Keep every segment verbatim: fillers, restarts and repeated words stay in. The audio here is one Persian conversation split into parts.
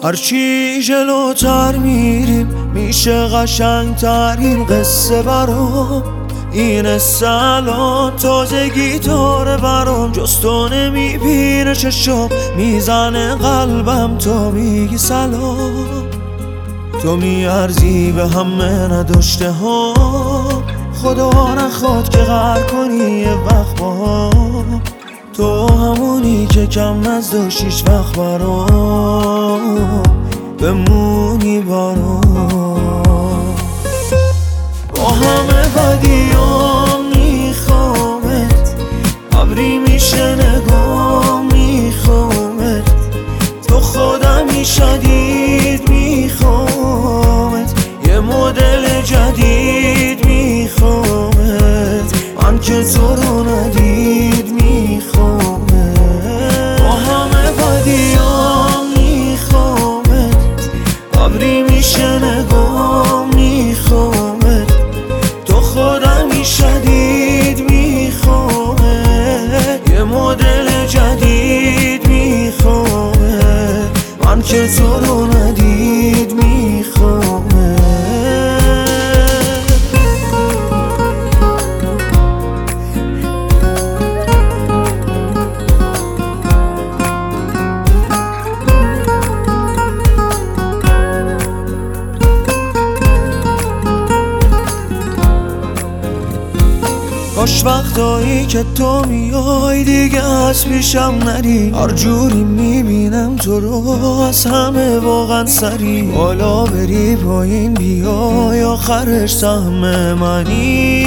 هرچی جلوتر میریم میشه قشنگتر این قصه برام. این سلام تازگی داره برام، جز تو نمیبینه چشم میزنه قلبم تا میگی سلام. تو میارزی به همه نداشته ها، خدا نخواد که غر کنی یه وقت با تو همونی که کم نزداشت هیچ وقت برام بمونی برام. با همه بدیام میخوامت، ابری میشه نگاه میخوامت، تو خودمی شدید میخوامت، یه مدل جدید میخوامت، من که تو رو ندید میخوامت. با همه بدیام میخوامت، ابری میشه نگاه میخوامت، تو خودمی شدید میخوامت، یه مدل جدید میخوامت، من که تو رو ندید میخوامت. کاش وقتایی که تو میای دیگه از پیشم نری، هر جوری میبینم تو رو از همه واقعا سری، بالا بری پایین بیای آخرش سهم منی.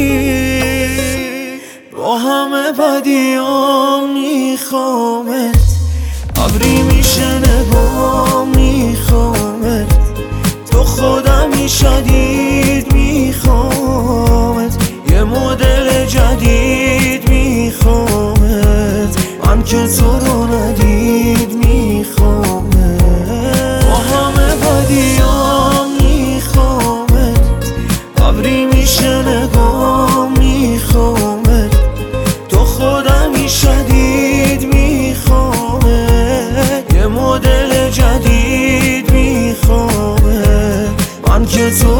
با همه بدیام میخوامت، ابری میشه نگاه میخوامت، تو خودمی شدید میخوامت، یه مدل جدید میخوامت، من که تو رو ندید میخوامت. با همه بدیام میخوامت، ابری میشه نگاه میخوامت، تو خودمی شدید میخوامت، یه مدل جدید میخوامت، من که تو